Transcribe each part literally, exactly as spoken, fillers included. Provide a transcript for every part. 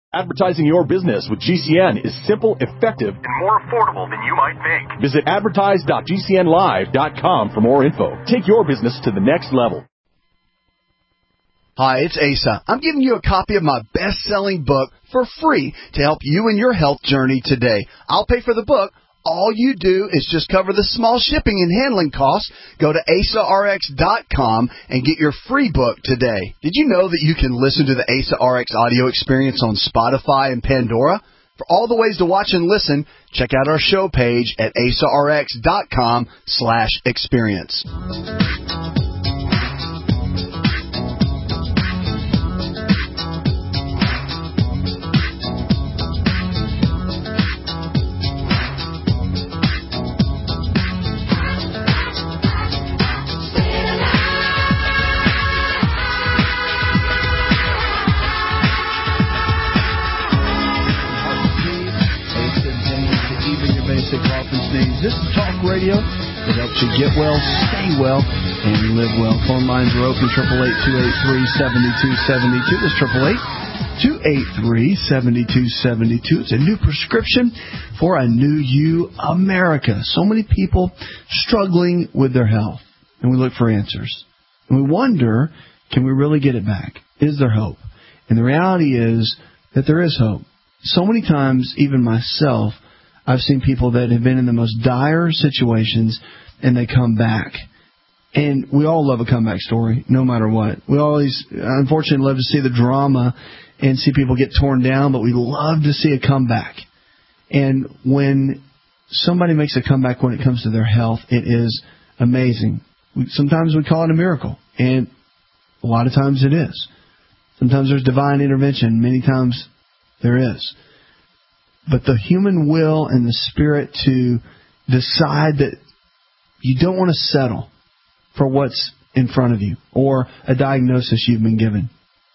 Advertising your business with G C N is simple, effective, and more affordable than you might think. Visit advertise dot g c n live dot com for more info. Take your business to the next level. Hi, it's Asa. I'm giving you a copy of my best-selling book for free to help you in your health journey today. I'll pay for the book. All you do is just cover the small shipping and handling costs. Go to asa r x dot com and get your free book today. Did you know that you can listen to the Asa R X audio experience on Spotify and Pandora? For all the ways to watch and listen, check out our show page at asa r x dot com slash experience. This is Talk Radio that helps you get well, stay well, and live well. Phone lines are open, eight eight eight, two eight three, seven two seven two. That's eight eight eight, two eight three, seven two seven two. It's a new prescription for a new you, America. So many people struggling with their health, and we look for answers. And we wonder, can we really get it back? Is there hope? And the reality is that there is hope. So many times, even myself, I've seen people that have been in the most dire situations, and they come back. And we all love a comeback story, no matter what. We always, unfortunately, love to see the drama and see people get torn down, but we love to see a comeback. And when somebody makes a comeback when it comes to their health, it is amazing. We, sometimes we call it a miracle, and a lot of times it is. Sometimes there's divine intervention. Many times there is. But the human will and the spirit to decide that you don't want to settle for what's in front of you or a diagnosis you've been given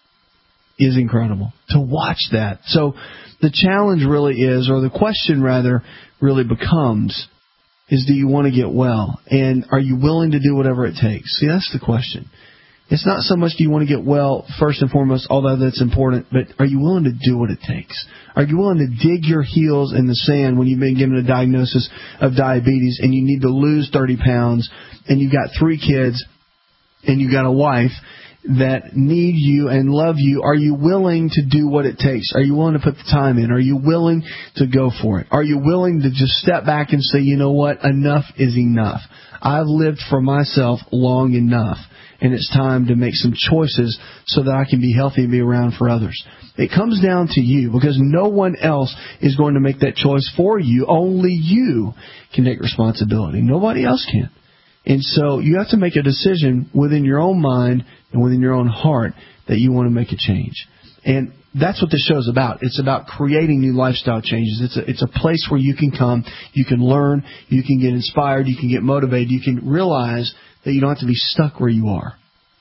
is incredible. To watch that. So the challenge really is, or the question rather, really becomes, is do you want to get well? And are you willing to do whatever it takes? See, that's the question. It's not so much do you want to get well, first and foremost, although that's important, but are you willing to do what it takes? Are you willing to dig your heels in the sand when you've been given a diagnosis of diabetes and you need to lose thirty pounds and you've got three kids and you've got a wife that need you and love you? Are you willing to do what it takes? Are you willing to put the time in? Are you willing to go for it? Are you willing to just step back and say, you know what, enough is enough. I've lived for myself long enough. And it's time to make some choices so that I can be healthy and be around for others. It comes down to you because no one else is going to make that choice for you. Only you can take responsibility. Nobody else can. And so you have to make a decision within your own mind and within your own heart that you want to make a change. And that's what this show is about. It's about creating new lifestyle changes. It's a, it's a place where you can come, you can learn, you can get inspired, you can get motivated, you can realize that you don't have to be stuck where you are,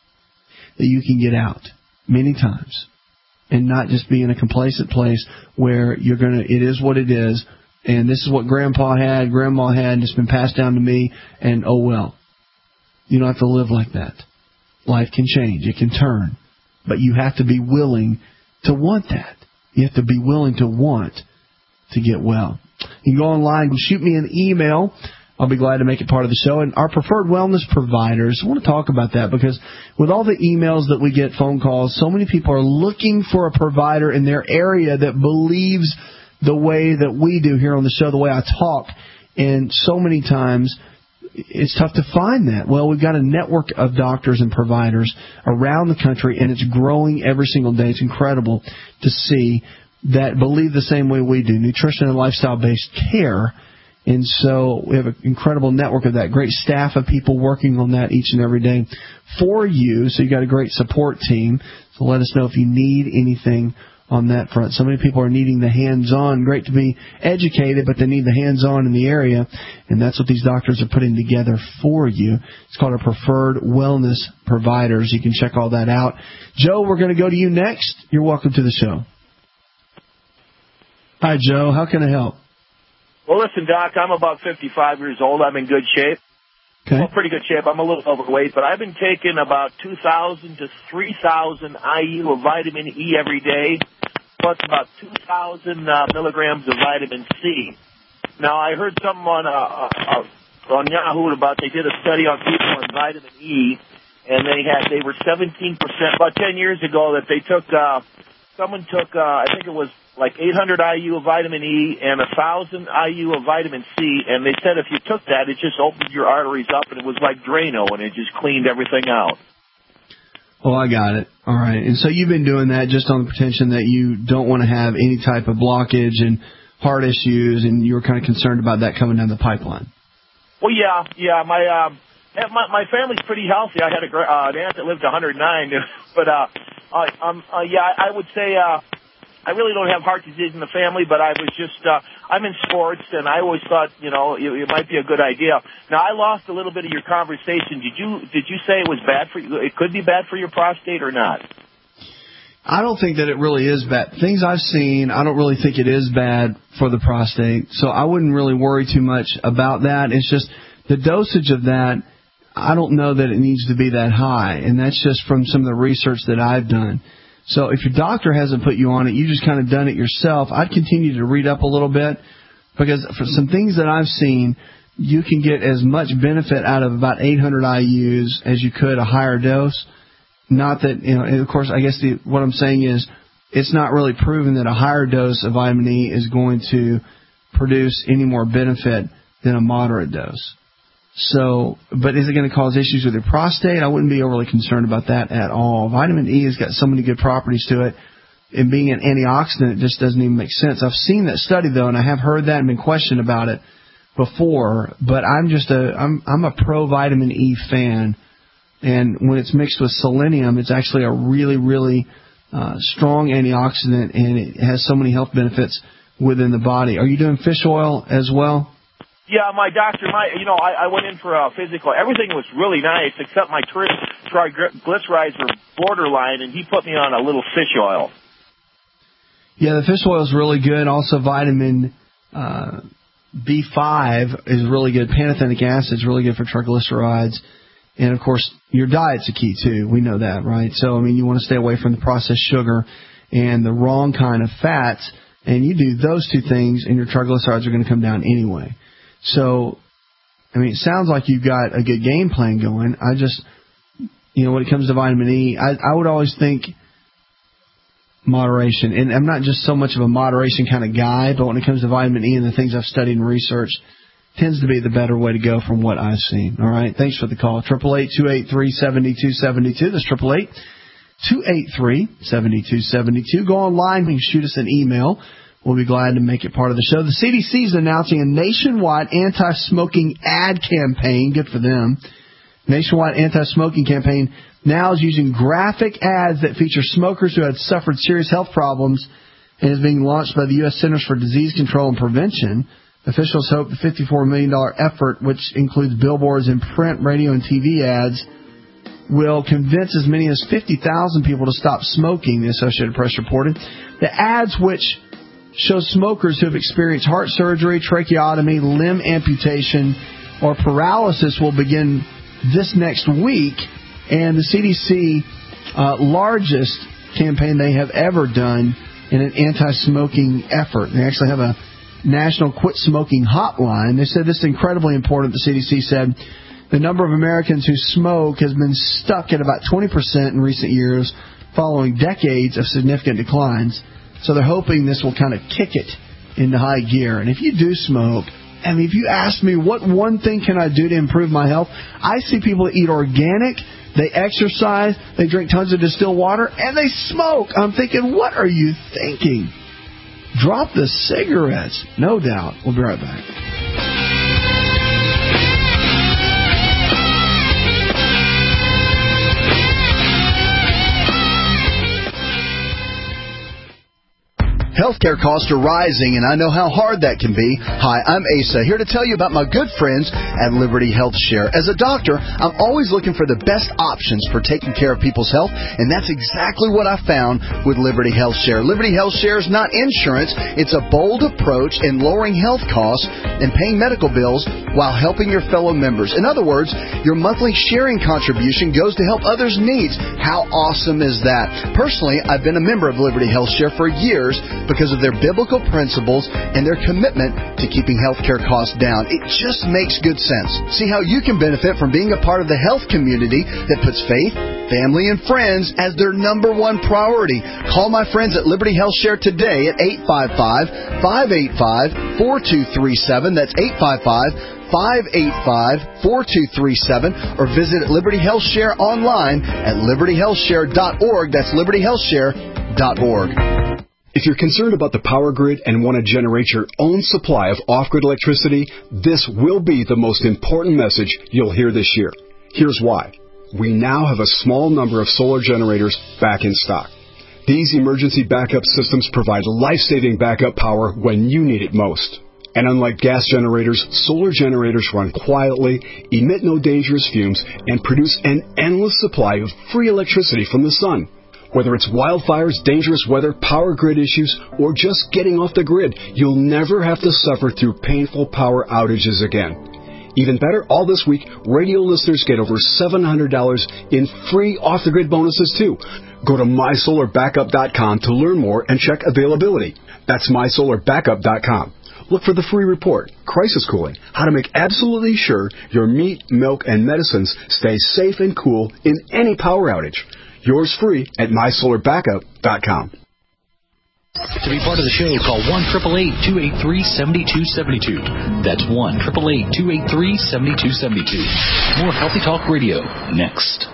that you can get out many times and not just be in a complacent place where you're going to, it is what it is, and this is what Grandpa had, Grandma had, and it's been passed down to me, and oh well. You don't have to live like that. Life can change. It can turn. But you have to be willing to want that. You have to be willing to want to get well. You can go online and shoot me an email. I'll be glad to make it part of the show. And our preferred wellness providers, I want to talk about that because with all the emails that we get, phone calls, so many people are looking for a provider in their area that believes the way that we do here on the show, the way I talk. And so many times it's tough to find that. Well, we've got a network of doctors and providers around the country, and it's growing every single day. It's incredible to see that believe the same way we do, nutrition and lifestyle-based care. And so we have an incredible network of that, great staff of people working on that each and every day for you. So you've got a great support team. So let us know if you need anything on that front. So many people are needing the hands-on. Great to be educated, but they need the hands-on in the area. And that's what these doctors are putting together for you. It's called our Preferred Wellness Providers. You can check all that out. Joe, we're going to go to you next. You're welcome to the show. Hi, Joe. How can I help? Well, listen, Doc, I'm about fifty-five years old. I'm in good shape. Okay. Well, pretty good shape. I'm a little overweight, but I've been taking about two thousand to three thousand I U of vitamin E every day. plus about two thousand uh, milligrams of vitamin C. Now, I heard someone on, uh, uh, on Yahoo about they did a study on people on vitamin E, and they had they were seventeen percent, about ten years ago, that they took, uh, someone took, uh, I think it was like eight hundred I U of vitamin E and one thousand I U of vitamin C, and they said if you took that, it just opened your arteries up, and it was like Drano, and it just cleaned everything out. Oh, I got it. All right. And so you've been doing that just on the pretension that you don't want to have any type of blockage and heart issues, and you were kind of concerned about that coming down the pipeline. Well, yeah, yeah. My um, my, my family's pretty healthy. I had a, uh, an aunt that lived one hundred nine, but uh, uh, um, uh, yeah, I would say uh, I really don't have heart disease in the family, but I was just uh, I'm in sports, and I always thought, you know, it, it might be a good idea. Now, I lost a little bit of your conversation. Did you did you say it was bad for you? It could be bad for your prostate or not? I don't think that it really is bad. Things I've seen, I don't really think it is bad for the prostate. So I wouldn't really worry too much about that. It's just the dosage of that, I don't know that it needs to be that high. And that's just from some of the research that I've done. So if your doctor hasn't put you on it, you just kind of done it yourself, I'd continue to read up a little bit, because for some things that I've seen, you can get as much benefit out of about eight hundred I U's as you could a higher dose. Not that, you know, and of course, I guess the, what I'm saying is it's not really proven that a higher dose of vitamin E is going to produce any more benefit than a moderate dose. So, but is it going to cause issues with your prostate? I wouldn't be overly concerned about that at all. Vitamin E has got so many good properties to it, and being an antioxidant, it just doesn't even make sense. I've seen that study, though, and I have heard that and been questioned about it before, but I'm just a, I'm, I'm a pro vitamin E fan. And when it's mixed with selenium, it's actually a really, really uh, strong antioxidant, and it has so many health benefits within the body. Are you doing fish oil as well? Yeah, my doctor, my you know, I, I went in for a physical. Everything was really nice, except my tri- triglycerides were borderline, and he put me on a little fish oil. Yeah, the fish oil is really good. Also, vitamin uh, B five is really good. Pantothenic acid is really good for triglycerides. And, of course, your diet's a key, too. We know that, right? So, I mean, you want to stay away from the processed sugar and the wrong kind of fats. And you do those two things, and your triglycerides are going to come down anyway. So, I mean, it sounds like you've got a good game plan going. I just, you know, when it comes to vitamin E, I, I would always think moderation. And I'm not just so much of a moderation kind of guy, but when it comes to vitamin E and the things I've studied and researched, tends to be the better way to go from what I've seen. All right, thanks for the call. Triple eight two eight three seven two seven two. That's triple eight two eight three seven two seven two. Go online. You can shoot us an email. We'll be glad to make it part of the show. The C D C is announcing a nationwide anti-smoking ad campaign. Good for them. Nationwide anti-smoking campaign now is using graphic ads that feature smokers who had suffered serious health problems, and is being launched by the U S Centers for Disease Control and Prevention. Officials hope the fifty-four million dollars effort, which includes billboards and print, radio, and T V ads, will convince as many as fifty thousand people to stop smoking, the Associated Press reported. The ads, which show smokers who have experienced heart surgery, tracheotomy, limb amputation, or paralysis, will begin this next week. And the C D C, uh, largest campaign they have ever done in an anti-smoking effort. They actually have a National Quit Smoking Hotline. They said this is incredibly important. The C D C said the number of Americans who smoke has been stuck at about twenty percent in recent years, following decades of significant declines. So they're hoping this will kind of kick it into high gear. And if you do smoke, I mean, if you ask me what one thing can I do to improve my health, I see people that eat organic, they exercise, they drink tons of distilled water, and they smoke. I'm thinking, what are you thinking? Drop the cigarettes. No doubt. We'll be right back. Healthcare costs are rising, and I know how hard that can be. Hi, I'm Asa, here to tell you about my good friends at Liberty Health Share. As a doctor, I'm always looking for the best options for taking care of people's health, and that's exactly what I found with Liberty Health Share. Liberty Health Share is not insurance. It's a bold approach in lowering health costs and paying medical bills while helping your fellow members. In other words, your monthly sharing contribution goes to help others' needs. How awesome is that? Personally, I've been a member of Liberty Health Share for years because of their biblical principles and their commitment to keeping healthcare costs down. It just makes good sense. See how you can benefit from being a part of the health community that puts faith, family, and friends as their number one priority. Call my friends at Liberty Health Share today at eight five five, five eight five, four two three seven. That's eight five five, five eight five, four two three seven, or visit Liberty Health Share online at liberty health share dot org. That's liberty health share dot org. If you're concerned about the power grid and want to generate your own supply of off-grid electricity, this will be the most important message you'll hear this year. Here's why. We now have a small number of solar generators back in stock. These emergency backup systems provide life-saving backup power when you need it most. And unlike gas generators, solar generators run quietly, emit no dangerous fumes, and produce an endless supply of free electricity from the sun. Whether it's wildfires, dangerous weather, power grid issues, or just getting off the grid, you'll never have to suffer through painful power outages again. Even better, all this week, radio listeners get over seven hundred dollars in free off-the-grid bonuses, too. Go to my solar backup dot com to learn more and check availability. That's my solar backup dot com. Look for the free report, Crisis Cooling, how to make absolutely sure your meat, milk, and medicines stay safe and cool in any power outage. Yours free at my solar backup dot com. To be part of the show, call one eight eight eight, two eight three, seven two seven two. That's one eight eight eight, two eight three, seven two seven two. More Healthy Talk Radio next.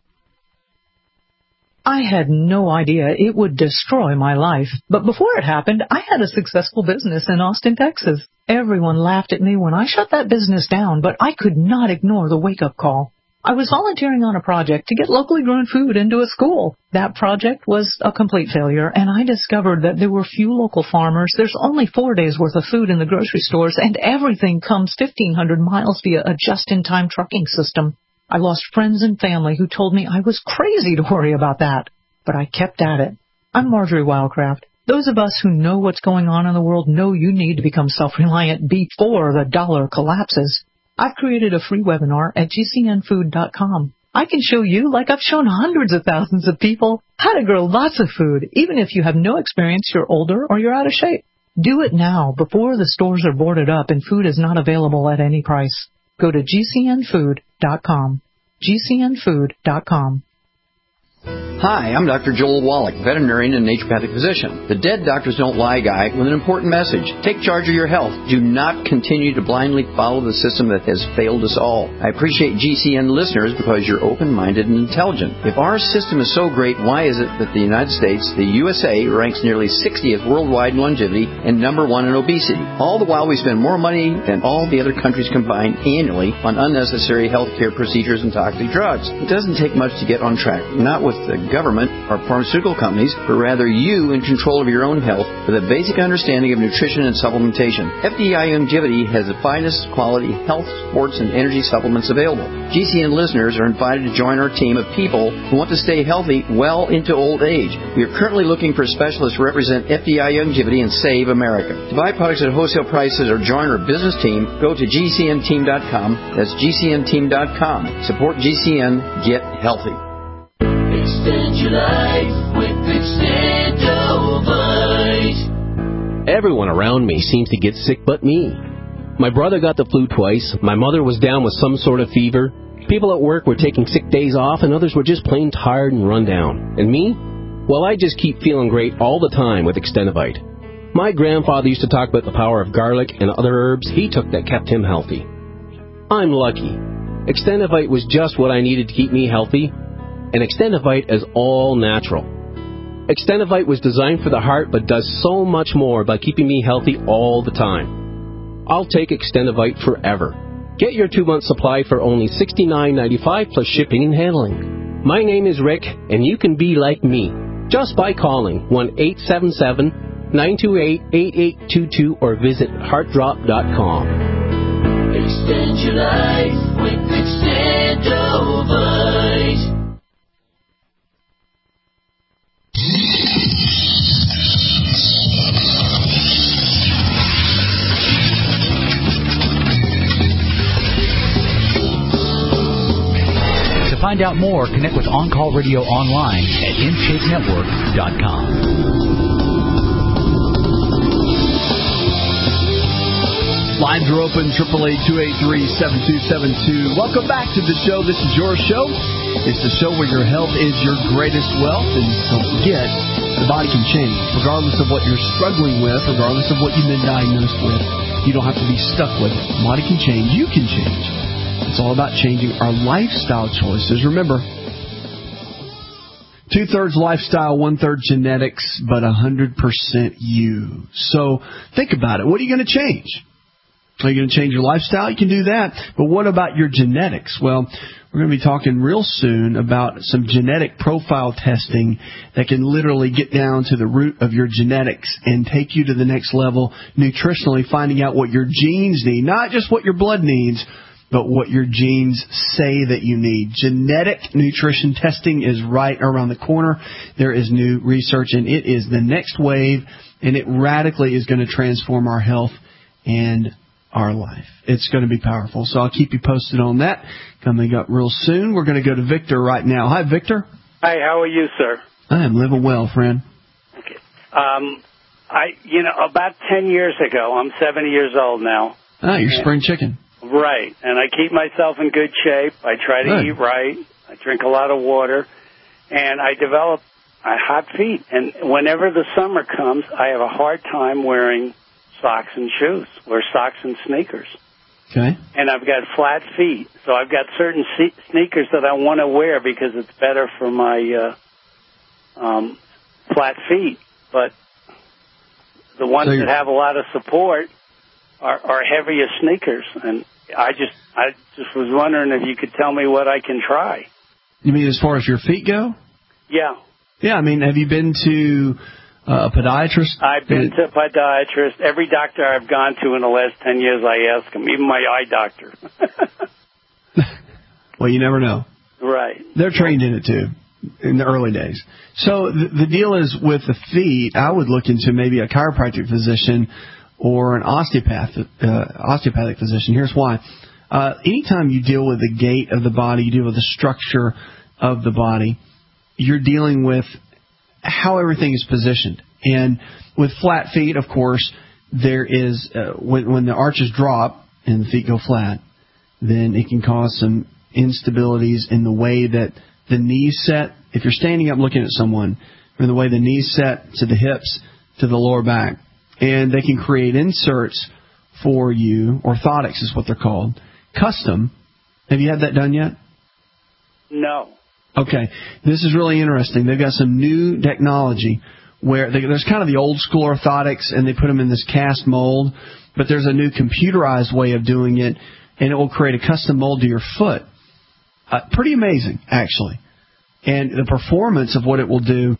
I had no idea it would destroy my life. But before it happened, I had a successful business in Austin, Texas. Everyone laughed at me when I shut that business down, but I could not ignore the wake-up call. I was volunteering on a project to get locally grown food into a school. That project was a complete failure, and I discovered that there were few local farmers. There's only four days' worth of food in the grocery stores, and everything comes fifteen hundred miles via a just-in-time trucking system. I lost friends and family who told me I was crazy to worry about that, but I kept at it. I'm Marjorie Wildcraft. Those of us who know what's going on in the world know you need to become self-reliant before the dollar collapses. I've created a free webinar at G C N food dot com. I can show you, like I've shown hundreds of thousands of people, how to grow lots of food, even if you have no experience, you're older, or you're out of shape. Do it now, before the stores are boarded up and food is not available at any price. Go to G C N food dot com. G C N food dot com. Hi, I'm Doctor Joel Wallach, veterinarian and naturopathic physician. The Dead Doctors Don't Lie guy with an important message. Take charge of your health. Do not continue to blindly follow the system that has failed us all. I appreciate G C N listeners because you're open-minded and intelligent. If our system is so great, why is it that the United States, the U S A, ranks nearly sixtieth worldwide in longevity and number one in obesity? All the while we spend more money than all the other countries combined annually on unnecessary health care procedures and toxic drugs. It doesn't take much to get on track. Not with the government or pharmaceutical companies, but rather you in control of your own health with a basic understanding of nutrition and supplementation. F D I Longevity has the finest quality health, sports, and energy supplements available. G C N listeners are invited to join our team of people who want to stay healthy well into old age. We are currently looking for specialists to represent F D I Longevity and Save America. To buy products at wholesale prices or join our business team, go to G C N team dot com. That's G C N team dot com. Support G C N. Get healthy. Extend your life with Extendovite. Everyone around me seems to get sick but me. My brother got the flu twice, my mother was down with some sort of fever, people at work were taking sick days off, and others were just plain tired and run down. And me? Well, I just keep feeling great all the time with Extendovite. My grandfather used to talk about the power of garlic and other herbs he took that kept him healthy. I'm lucky. Extendovite was just what I needed to keep me healthy. And Extendovite is all natural. Extendovite was designed for the heart but does so much more by keeping me healthy all the time. I'll take Extendovite forever. Get your two-month supply for only sixty-nine ninety-five plus shipping and handling. My name is Rick, and you can be like me just by calling one eight seven seven, nine two eight, eight eight two two or visit heart drop dot com. Extend your life with Extendovite. To find out more, connect with On Call Radio online at in shape network dot com. Lines are open, eight eight eight, two eight three, seven two seven two. Welcome back to the show. This is your show. It's the show where your health is your greatest wealth. And don't forget, the body can change. Regardless of what you're struggling with, regardless of what you've been diagnosed with, you don't have to be stuck with it. The body can change. You can change. It's all about changing our lifestyle choices. Remember, two-thirds lifestyle, one-third genetics, but one hundred percent you. So think about it. What are you going to change? Are you going to change your lifestyle? You can do that. But what about your genetics? Well, we're going to be talking real soon about some genetic profile testing that can literally get down to the root of your genetics and take you to the next level nutritionally, finding out what your genes need, not just what your blood needs, but what your genes say that you need. Genetic nutrition testing is right around the corner. There is new research, and it is the next wave, and it radically is going to transform our health and our life. It's going to be powerful. So I'll keep you posted on that. Coming up real soon, we're going to go to Victor right now. Hi, Victor. Hi, how are you, sir? I am living well, friend. Okay. Um, I, you know, about ten years ago, I'm seventy years old now. Ah, you're spring chicken. Right. And I keep myself in good shape. I try to Good. eat right. I drink a lot of water. And I develop uh, hot feet. And whenever the summer comes, I have a hard time wearing socks and shoes, or socks and sneakers. Okay. And I've got flat feet, so I've got certain se- sneakers that I want to wear because it's better for my uh, um, flat feet. But the ones so that have a lot of support are, are heavier sneakers, and I just I just was wondering if you could tell me what I can try. You mean as far as your feet go? Yeah. Yeah, I mean, have you been to Uh, a podiatrist? I've been to a podiatrist. Every doctor I've gone to in the last ten years, I ask them, even my eye doctor. Well, you never know. Right. They're trained in it, too, in the early days. So the, the deal is with the feet, I would look into maybe a chiropractic physician or an osteopath, uh, osteopathic physician. Here's why. Uh, anytime you deal with the gait of the body, you deal with the structure of the body, you're dealing with how everything is positioned. And with flat feet, of course, there is, uh, when, when the arches drop and the feet go flat, then it can cause some instabilities in the way that the knees set. If you're standing up looking at someone, or the way the knees set to the hips, to the lower back, and they can create inserts for you, orthotics is what they're called, custom. Have you had that done yet? No. Okay, this is really interesting. They've got some new technology where they, there's kind of the old school orthotics, and they put them in this cast mold, but there's a new computerized way of doing it, and it will create a custom mold to your foot. Uh, pretty amazing, actually. And the performance of what it will do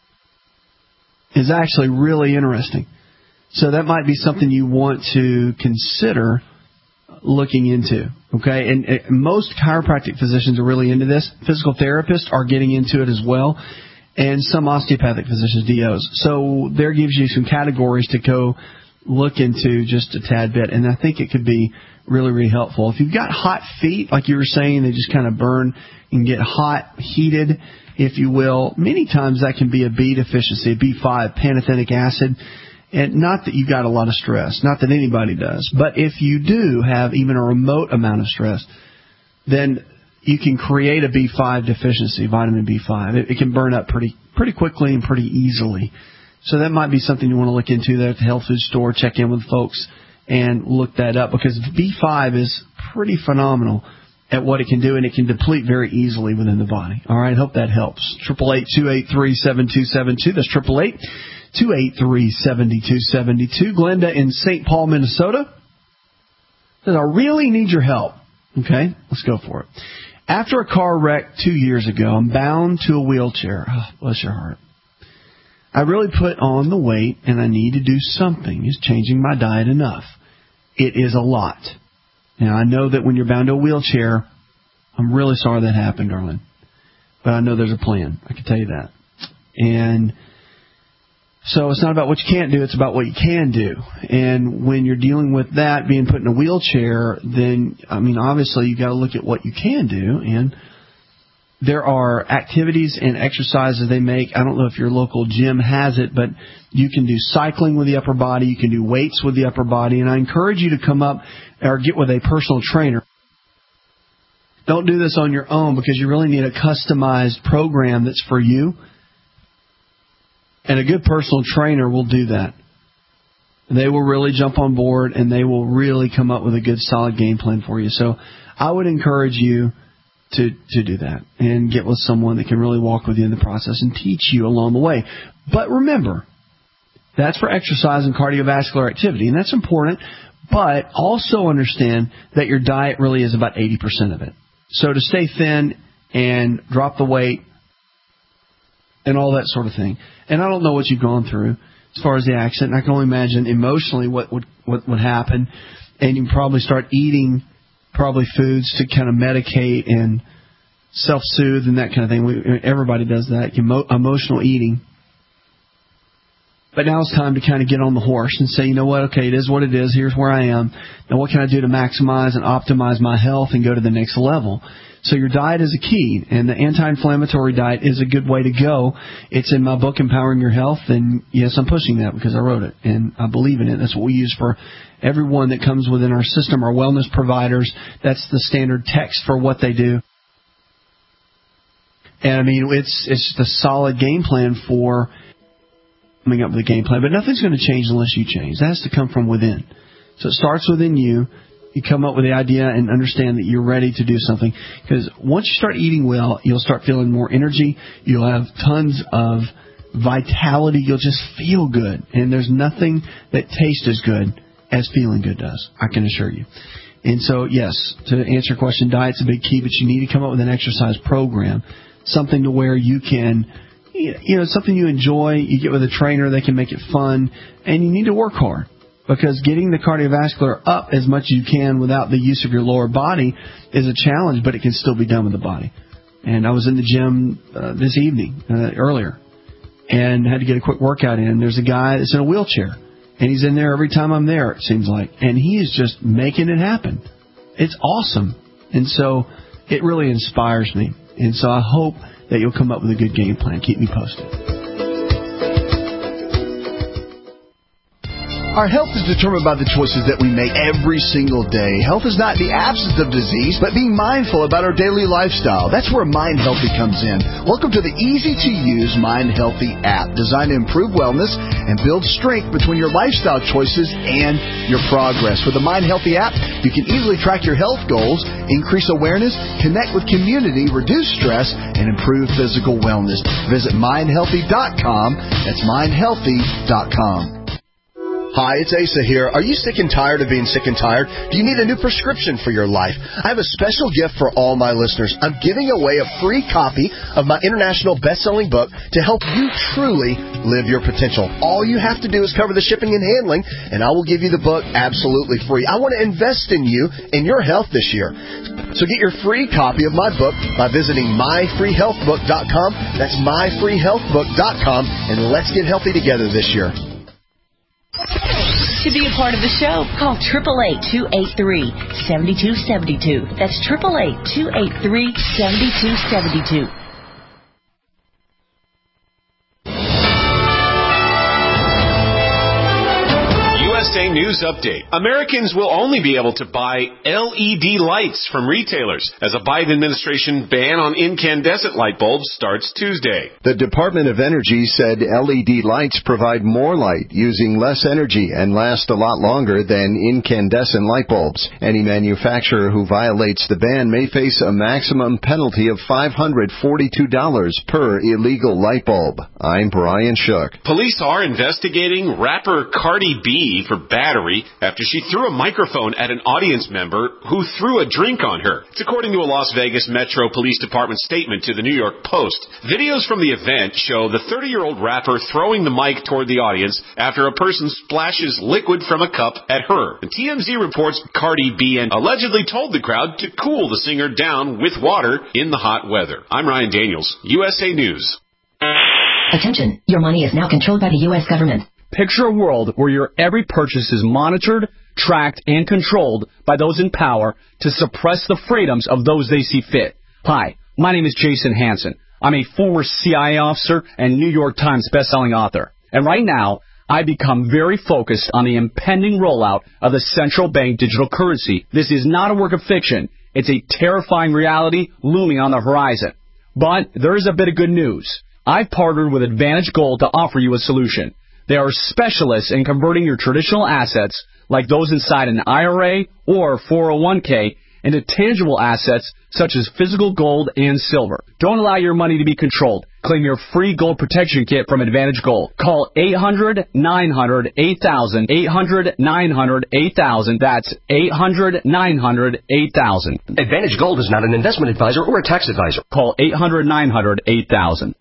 is actually really interesting. So that might be something you want to consider looking into, okay? And, and most chiropractic physicians are really into this. Physical therapists are getting into it as well, and some osteopathic physicians, D Os. So there gives you some categories to go look into just a tad bit, and I think it could be really, really helpful. If you've got hot feet, like you were saying, they just kind of burn and get hot, heated, if you will, many times that can be a B deficiency, B five, pantothenic acid. And not that you've got a lot of stress, not that anybody does, but if you do have even a remote amount of stress, then you can create a B five deficiency, vitamin B five. It, it can burn up pretty pretty quickly and pretty easily. So that might be something you want to look into there at the health food store, check in with folks and look that up, because B five is pretty phenomenal at what it can do, and it can deplete very easily within the body. All right, hope that helps. eight eight eight, two eight three, seven two seven two. That's eight eight eight, two eight three, seven two seven two. Glenda in Saint Paul, Minnesota says, I really need your help. Okay, let's go for it. After a car wreck two years ago, I'm bound to a wheelchair. Oh, bless your heart. I really put on the weight, and I need to do something. Is changing my diet enough? It is a lot. Now, I know that when you're bound to a wheelchair, I'm really sorry that happened, darling. But I know there's a plan. I can tell you that. And so it's not about what you can't do, it's about what you can do. And when you're dealing with that, being put in a wheelchair, then, I mean, obviously you've got to look at what you can do. And there are activities and exercises they make. I don't know if your local gym has it, but you can do cycling with the upper body. You can do weights with the upper body. And I encourage you to come up or get with a personal trainer. Don't do this on your own because you really need a customized program that's for you. And a good personal trainer will do that. They will really jump on board and they will really come up with a good solid game plan for you. So I would encourage you to, to do that and get with someone that can really walk with you in the process and teach you along the way. But remember, that's for exercise and cardiovascular activity, and that's important. But also understand that your diet really is about eighty percent of it. So to stay thin and drop the weight and all that sort of thing. And I don't know what you've gone through as far as the accident. I can only imagine emotionally what would what would happen. And you can probably start eating probably foods to kind of medicate and self-soothe and that kind of thing. We, everybody does that, emo, emotional eating. But now it's time to kind of get on the horse and say, you know what, okay, it is what it is. Here's where I am. Now what can I do to maximize and optimize my health and go to the next level? So your diet is a key, and the anti-inflammatory diet is a good way to go. It's in my book, Empowering Your Health, and yes, I'm pushing that because I wrote it, and I believe in it. That's what we use for everyone that comes within our system, our wellness providers. That's the standard text for what they do. And, I mean, it's it's the solid game plan for coming up with a game plan. But nothing's going to change unless you change. That has to come from within. So it starts within you. You come up with the idea and understand that you're ready to do something. Because once you start eating well, you'll start feeling more energy. You'll have tons of vitality. You'll just feel good. And there's nothing that tastes as good as feeling good does, I can assure you. And so, yes, to answer your question, diet's a big key, but you need to come up with an exercise program, something to where you can, you know, something you enjoy. You get with a trainer, they can make it fun, and you need to work hard. Because getting the cardiovascular up as much as you can without the use of your lower body is a challenge, but it can still be done with the body. And I was in the gym uh, this evening, uh, earlier, and had to get a quick workout in. There's a guy that's in a wheelchair, and he's in there every time I'm there, it seems like. And he is just making it happen. It's awesome. And so it really inspires me. And so I hope that you'll come up with a good game plan. Keep me posted. Our health is determined by the choices that we make every single day. Health is not the absence of disease, but being mindful about our daily lifestyle. That's where Mind Healthy comes in. Welcome to the easy-to-use Mind Healthy app, designed to improve wellness and build strength between your lifestyle choices and your progress. With the Mind Healthy app, you can easily track your health goals, increase awareness, connect with community, reduce stress, and improve physical wellness. Visit mind healthy dot com. That's mind healthy dot com. Hi, it's Asa here. Are you sick and tired of being sick and tired? Do you need a new prescription for your life? I have a special gift for all my listeners. I'm giving away a free copy of my international best-selling book to help you truly live your potential. All you have to do is cover the shipping and handling, and I will give you the book absolutely free. I want to invest in you and your health this year. So get your free copy of my book by visiting my free health book dot com. That's my free health book dot com, and let's get healthy together this year. To be a part of the show, call eight eight eight, two eight three, seven two seven two. That's eight eight eight, two eight three, seven two seven two. U S A News Update. Americans will only be able to buy L E D lights from retailers as a Biden administration ban on incandescent light bulbs starts Tuesday. The Department of Energy said L E D lights provide more light using less energy and last a lot longer than incandescent light bulbs. Any manufacturer who violates the ban may face a maximum penalty of five hundred forty-two dollars per illegal light bulb. I'm Brian Shook. Police are investigating rapper Cardi B for battery after she threw a microphone at an audience member who threw a drink on her. It's according to a Las Vegas Metro Police Department statement to the New York Post. Videos from the event show the thirty-year-old rapper throwing the mic toward the audience after a person splashes liquid from a cup at her. And T M Z reports Cardi B and allegedly told the crowd to cool the singer down with water in the hot weather. I'm Ryan Daniels, U S A News. Attention, your money is now controlled by the U S government. Picture a world where your every purchase is monitored, tracked, and controlled by those in power to suppress the freedoms of those they see fit. Hi, my name is Jason Hansen. I'm a former C I A officer and New York Times bestselling author. And right now, I become very focused on the impending rollout of the central bank digital currency. This is not a work of fiction. It's a terrifying reality looming on the horizon. But there is a bit of good news. I've partnered with Advantage Gold to offer you a solution. They are specialists in converting your traditional assets, like those inside an I R A or four oh one k, into tangible assets such as physical gold and silver. Don't allow your money to be controlled. Claim your free gold protection kit from Advantage Gold. Call eight hundred, nine hundred, eight thousand, eight hundred, nine hundred, eight thousand. That's eight hundred, nine hundred, eight thousand. Advantage Gold is not an investment advisor or a tax advisor. Call eight hundred, nine hundred, eight thousand.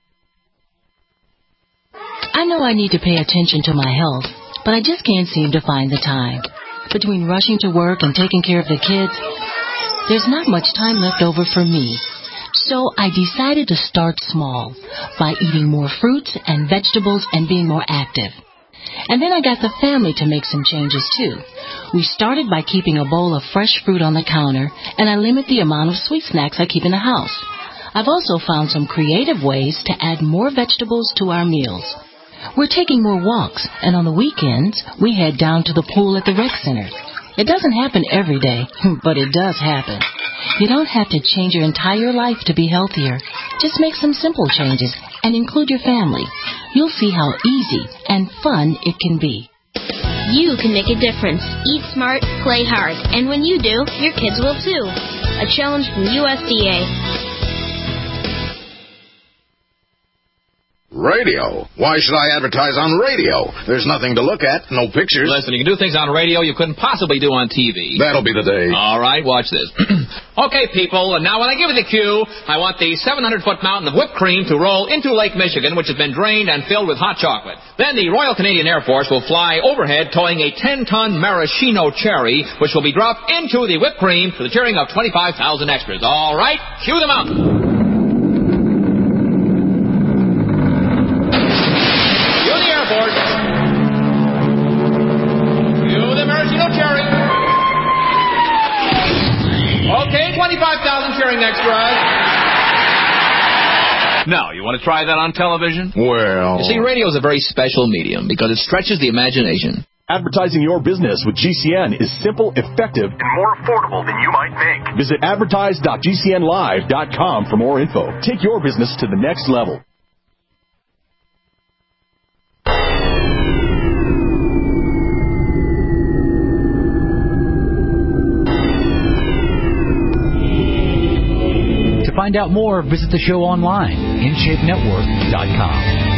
I know I need to pay attention to my health, but I just can't seem to find the time. Between rushing to work and taking care of the kids, there's not much time left over for me. So I decided to start small by eating more fruits and vegetables and being more active. And then I got the family to make some changes too. We started by keeping a bowl of fresh fruit on the counter, and I limit the amount of sweet snacks I keep in the house. I've also found some creative ways to add more vegetables to our meals. We're taking more walks, and on the weekends, we head down to the pool at the rec center. It doesn't happen every day, but it does happen. You don't have to change your entire life to be healthier. Just make some simple changes and include your family. You'll see how easy and fun it can be. You can make a difference. Eat smart, play hard. And when you do, your kids will too. A challenge from U S D A. Radio? Why should I advertise on radio? There's nothing to look at, no pictures. Listen, you can do things on radio you couldn't possibly do on T V. That'll be the day. All right, watch this. Okay, people, now when I give you the cue, I want the seven hundred foot mountain of whipped cream to roll into Lake Michigan, which has been drained and filled with hot chocolate. Then the Royal Canadian Air Force will fly overhead towing a ten ton maraschino cherry, which will be dropped into the whipped cream to the cheering of twenty-five thousand extras. All right, cue the mountain. Okay, twenty-five thousand cheering extras. Now, you want to try that on television? Well... You see, radio is a very special medium because it stretches the imagination. Advertising your business with G C N is simple, effective, and more affordable than you might think. Visit advertise dot G C N live dot com for more info. Take your business to the next level. To find out more, visit the show online, in shape network dot com.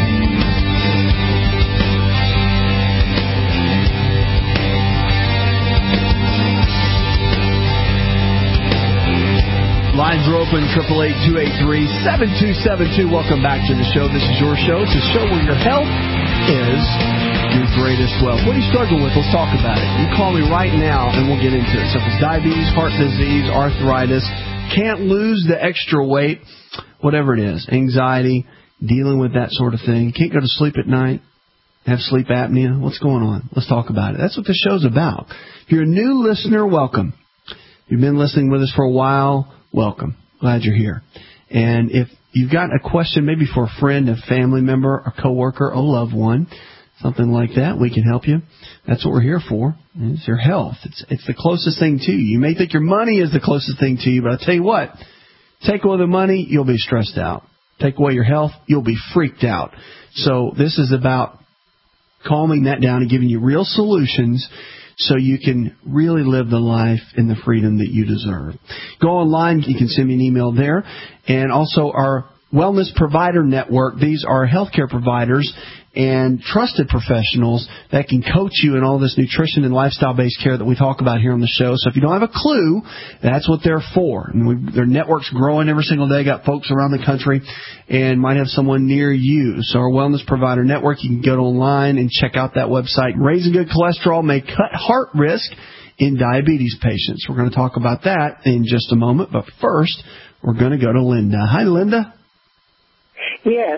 Lines are open, eight eight eight, two eight three, seven two seven two. Welcome back to the show. This is your show. It's a show where your health is your greatest wealth. What are you struggling with? Let's talk about it. You call me right now, and we'll get into it. So if it's diabetes, heart disease, arthritis, can't lose the extra weight, whatever it is, anxiety, dealing with that sort of thing, can't go to sleep at night, have sleep apnea, what's going on? Let's talk about it. That's what the show's about. If you're a new listener, welcome. If you've been listening with us for a while, welcome. Glad you're here. And if you've got a question maybe for a friend, a family member, a coworker, a loved one, something like that, we can help you. That's what we're here for. It's your health. It's it's the closest thing to you. You may think your money is the closest thing to you, but I'll tell you what, take away the money, you'll be stressed out. Take away your health, you'll be freaked out. So this is about calming that down and giving you real solutions so you can really live the life and the freedom that you deserve. Go online. You can send me an email there. And also our Wellness Provider Network. These are healthcare providers, and trusted professionals that can coach you in all this nutrition and lifestyle-based care that we talk about here on the show. So if you don't have a clue, that's what they're for. And we, their network's growing every single day. Got folks around the country and might have someone near you. So our Wellness Provider Network, you can go online and check out that website. Raising good cholesterol may cut heart risk in diabetes patients. We're going to talk about that in just a moment. But first, we're going to go to Linda. Hi, Linda. Yes.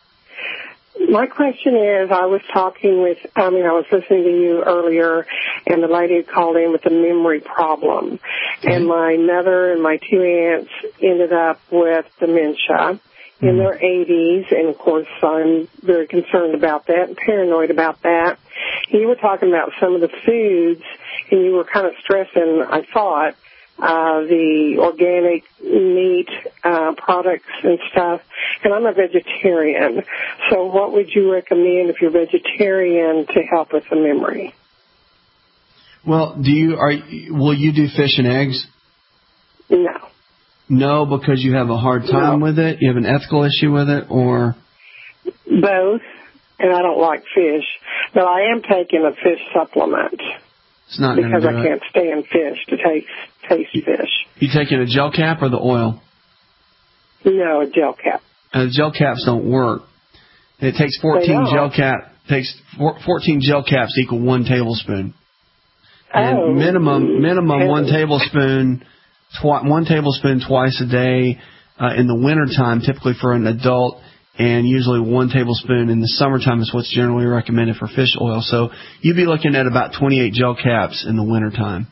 My question is, I was talking with, I mean, I was listening to you earlier, and the lady had called in with a memory problem. And my mother and my two aunts ended up with dementia in their eighties, and, of course, I'm very concerned about that and paranoid about that. You were talking about some of the foods, and you were kind of stressing, I thought, uh, the organic meat uh, products and stuff. And I'm a vegetarian. So what would you recommend if you're vegetarian to help with the memory? Well, do you are will you do fish and eggs? No. No, because you have a hard time No. with it? You have an ethical issue with it, or? Both, and I don't like fish. But I am taking a fish supplement. It's not because gonna do I it. can't stand fish to taste taste fish. You taking a gel cap or the oil? No, a gel cap. Uh, gel caps don't work. It takes They fourteen don't. gel cap takes four, fourteen gel caps equal one tablespoon. And Oh. minimum minimum one Heavens. tablespoon twi- one tablespoon twice a day uh, in the wintertime, typically for an adult, and usually one tablespoon in the summertime is what's generally recommended for fish oil. So you'd be looking at about twenty-eight gel caps in the wintertime.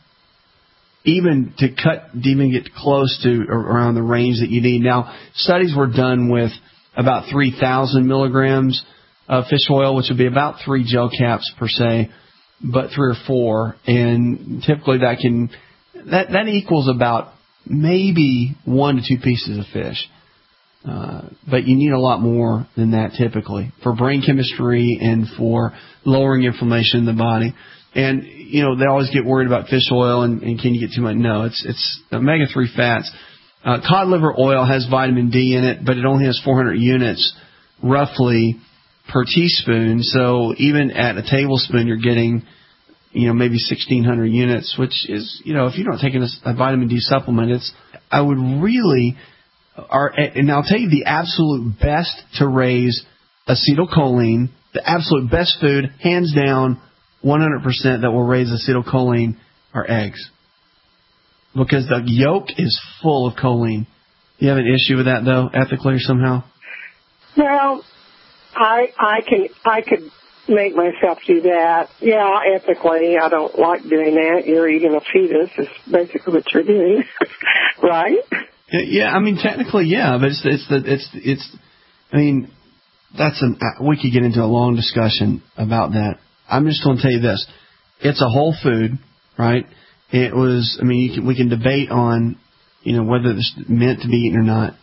Even to cut, to even get close to or around the range that you need. Now, studies were done with about three thousand milligrams of fish oil, which would be about three gel caps per se, but three or four. And typically that can, that, that equals about maybe one to two pieces of fish. Uh, but you need a lot more than that typically for brain chemistry and for lowering inflammation in the body. And, you know, they always get worried about fish oil and, and can you get too much? No, it's it's omega three fats. Uh, cod liver oil has vitamin D in it, but it only has four hundred units roughly per teaspoon. So even at a tablespoon, you're getting, you know, maybe sixteen hundred units, which is, you know, if you're not taking a, a vitamin D supplement, it's, I would really, are, and I'll tell you the absolute best to raise acetylcholine, the absolute best food, hands down, one hundred percent that will raise acetylcholine are eggs. Because the yolk is full of choline. You have an issue with that, though, ethically or somehow? Well, I I can I could make myself do that. Yeah, ethically, I don't like doing that. You're eating a fetus is basically what you're doing, right? Yeah, I mean technically, yeah, but it's it's the it's it's. I mean, that's an we could get into a long discussion about that. I'm just going to tell you this: it's a whole food, right? It was. I mean, you can, we can debate on, you know, whether it's meant to be eaten or not.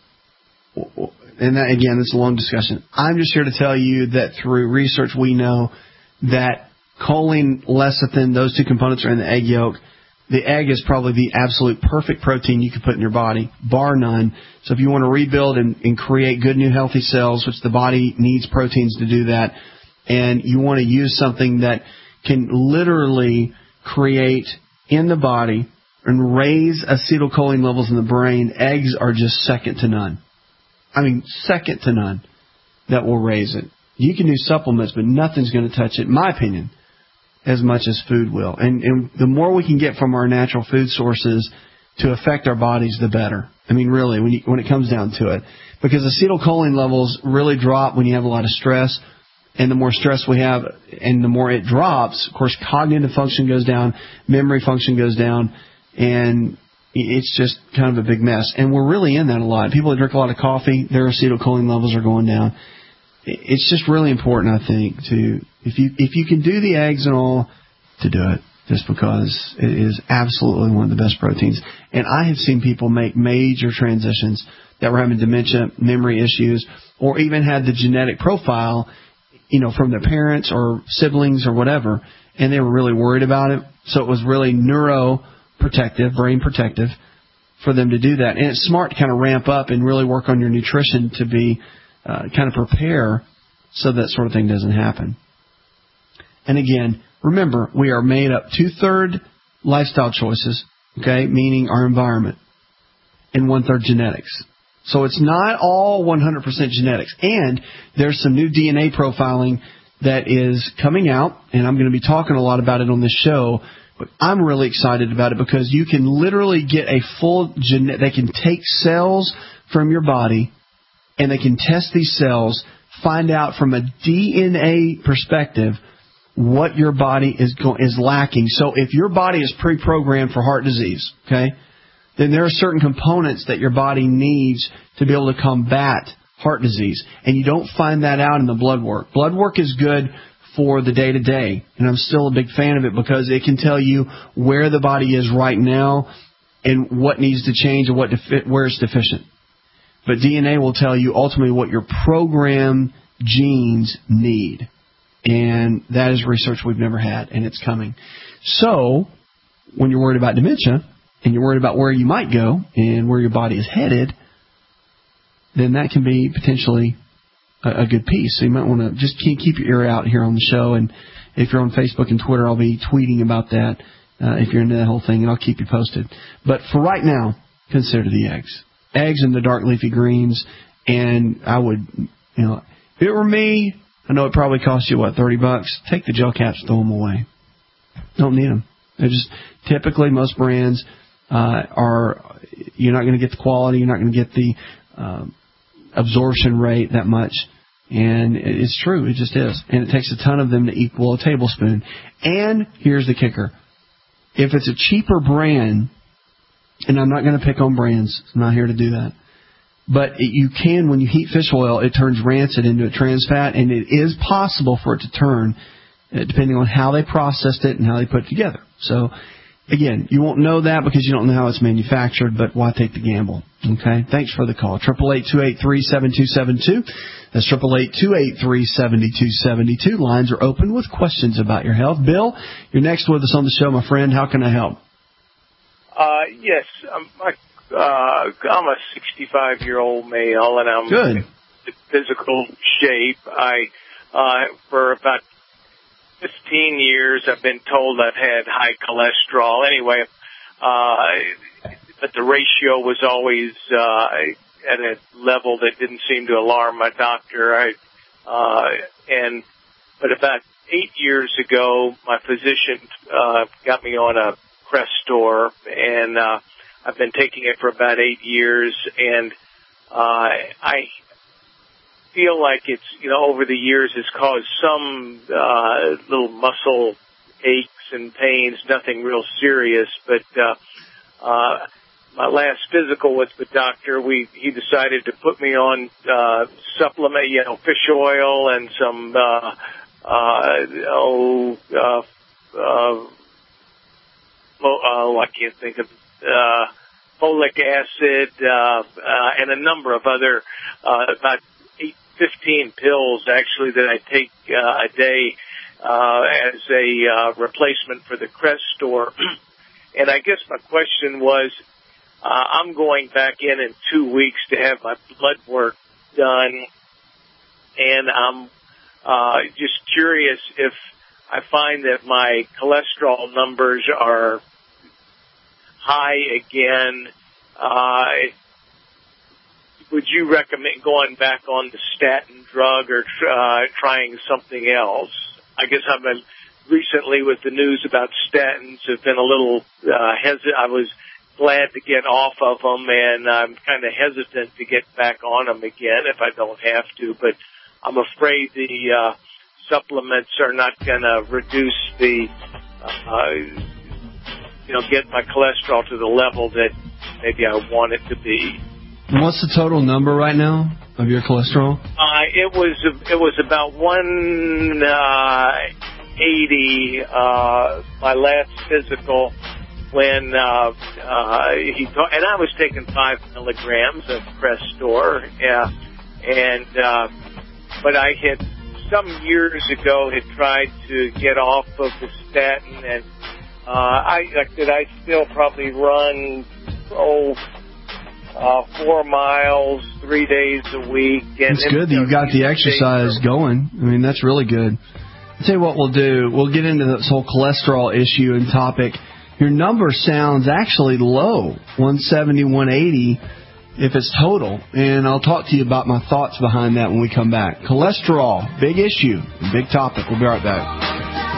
And that, again, it's a long discussion. I'm just here to tell you that through research we know that choline, lecithin, those two components are in the egg yolk. The egg is probably the absolute perfect protein you can put in your body, bar none. So if you want to rebuild and, and create good new healthy cells, which the body needs proteins to do that, and you want to use something that can literally create in the body and raise acetylcholine levels in the brain, eggs are just second to none. I mean, second to none that will raise it. You can do supplements, but nothing's going to touch it, in my opinion, as much as food will. And, and the more we can get from our natural food sources to affect our bodies, the better. I mean, really, when, you, when it comes down to it. Because acetylcholine levels really drop when you have a lot of stress. And the more stress we have and the more it drops, of course, cognitive function goes down, memory function goes down, and it's just kind of a big mess. And we're really in that a lot. People that drink a lot of coffee, their acetylcholine levels are going down. It's just really important, I think, to if you if you can do the eggs and all, to do it, just because it is absolutely one of the best proteins. And I have seen people make major transitions that were having dementia, memory issues, or even had the genetic profile, you know, from their parents or siblings or whatever, and they were really worried about it. So it was really neuroprotective, brain protective for them to do that. And it's smart to kind of ramp up and really work on your nutrition to be uh, kind of prepare so that sort of thing doesn't happen. And again, remember, we are made up two-thirds lifestyle choices, okay, meaning our environment, and one-third genetics. So it's not all one hundred percent genetics. And there's some new D N A profiling that is coming out, and I'm going to be talking a lot about it on this show, but I'm really excited about it because you can literally get a full genetic, they can take cells from your body, and they can test these cells, find out from a D N A perspective what your body is go- is lacking. So if your body is pre-programmed for heart disease, okay, then there are certain components that your body needs to be able to combat heart disease. And you don't find that out in the blood work. Blood work is good for the day-to-day, and I'm still a big fan of it because it can tell you where the body is right now and what needs to change and what defi- where it's deficient. But D N A will tell you ultimately what your programmed genes need. And that is research we've never had, and it's coming. So when you're worried about dementia, and you're worried about where you might go and where your body is headed, then that can be potentially a, a good piece. So you might want to just keep, keep your ear out here on the show. And if you're on Facebook and Twitter, I'll be tweeting about that uh, if you're into that whole thing, and I'll keep you posted. But for right now, consider the eggs. Eggs and the dark leafy greens. And I would, you know, if it were me, I know it probably costs you, what, thirty bucks? Take the gel caps, throw them away. Don't need them. They're just typically most brands uh, are, you're not going to get the quality, you're not going to get the um, absorption rate that much. And it's true, it just is. And it takes a ton of them to equal a tablespoon. And here's the kicker. If it's a cheaper brand, and I'm not going to pick on brands, I'm not here to do that, but it, you can, when you heat fish oil, it turns rancid into a trans fat, and it is possible for it to turn, uh, depending on how they processed it and how they put it together. So, again, you won't know that because you don't know how it's manufactured, but why take the gamble? Okay? Thanks for the call. eight eight eight, two eight three, seven two seven two. That's eight eight eight, two eight three, seven two seven two. Lines are open with questions about your health. Bill, you're next with us on the show, my friend. How can I help? Uh, yes, I'm, I, uh, I'm a sixty-five-year-old male, and I'm Good. in physical shape. I, uh, for about fifteen years, I've been told I've had high cholesterol. Anyway, uh, but the ratio was always uh, at a level that didn't seem to alarm my doctor. I, uh, and but about eight years ago, my physician uh, got me on a Crestor, and uh, I've been taking it for about eight years, and uh, I feel like it's, you know, over the years has caused some uh, little muscle aches and pains, nothing real serious, but uh, uh, my last physical with the doctor, we he decided to put me on uh, supplement, you know, fish oil and some, uh, uh, oh, uh, uh, Oh, I can't think of uh, folic acid uh, uh, and a number of other, uh, about eight, fifteen pills actually that I take uh, a day uh, as a uh, replacement for the Crestor. And I guess my question was, uh, I'm going back in in two weeks to have my blood work done, and I'm uh, just curious if I find that my cholesterol numbers are high again. Uh, would you recommend going back on the statin drug or uh, trying something else? I guess I've been recently with the news about statins have been a little uh, hesitant. I was glad to get off of them, and I'm kind of hesitant to get back on them again if I don't have to. But I'm afraid the uh, supplements are not going to reduce the, uh, you know, get my cholesterol to the level that maybe I want it to be. And what's the total number right now of your cholesterol? Uh, it was it was about one eighty. Uh, my last physical when uh, uh, he ta- and I was taking five milligrams of Crestor. Yeah, and uh, but I had some years ago had tried to get off of the statin, and uh, I like that I still probably run oh uh, four miles, three days a week. And it's good that you got the exercise going. I mean, that's really good. I'll tell you what we'll do. We'll get into this whole cholesterol issue and topic. Your number sounds actually low, one seventy, one eighty, if it's total. And I'll talk to you about my thoughts behind that when we come back. Cholesterol, big issue, big topic. We'll be right back.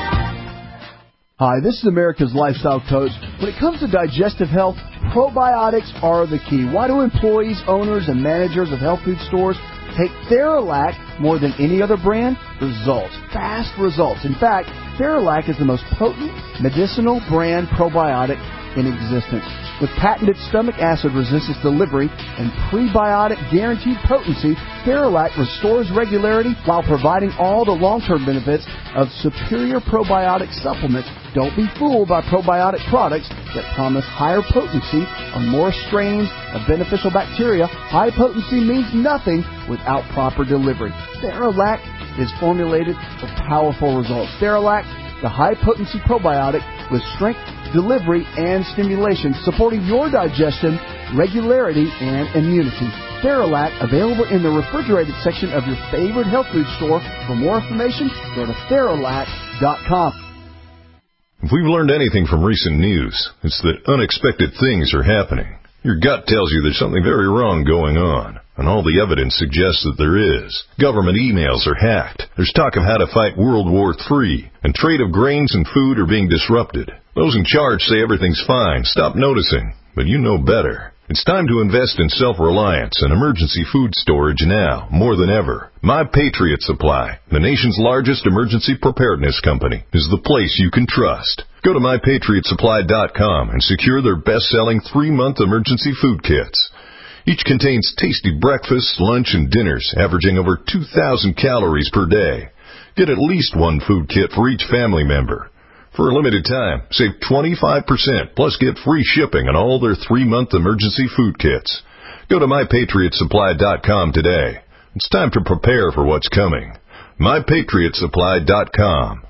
Hi, this is America's Lifestyle Coach. When it comes to digestive health, probiotics are the key. Why do employees, owners, and managers of health food stores take Theralac more than any other brand? Results. Fast results. In fact, Theralac is the most potent medicinal brand probiotic in existence. With patented stomach acid resistance delivery and prebiotic guaranteed potency, Theralac restores regularity while providing all the long-term benefits of superior probiotic supplements. Don't be fooled by probiotic products that promise higher potency on more strains of beneficial bacteria. High potency means nothing without proper delivery. Theralac is formulated for powerful results. Theralac, the high-potency probiotic with strength, delivery, and stimulation, supporting your digestion, regularity, and immunity. Theralac, available in the refrigerated section of your favorite health food store. For more information, go to Theralac dot com. If we've learned anything from recent news, it's that unexpected things are happening. Your gut tells you there's something very wrong going on, and all the evidence suggests that there is. Government emails are hacked. There's talk of how to fight World War Three, and trade of grains and food are being disrupted. Those in charge say everything's fine. Stop noticing, but you know better. It's time to invest in self-reliance and emergency food storage now, more than ever. My Patriot Supply, the nation's largest emergency preparedness company, is the place you can trust. Go to my patriot supply dot com and secure their best-selling three-month emergency food kits. Each contains tasty breakfasts, lunch, and dinners, averaging over two thousand calories per day. Get at least one food kit for each family member. For a limited time, save twenty-five percent, plus get free shipping on all their three-month emergency food kits. Go to my patriot supply dot com today. It's time to prepare for what's coming. my patriot supply dot com.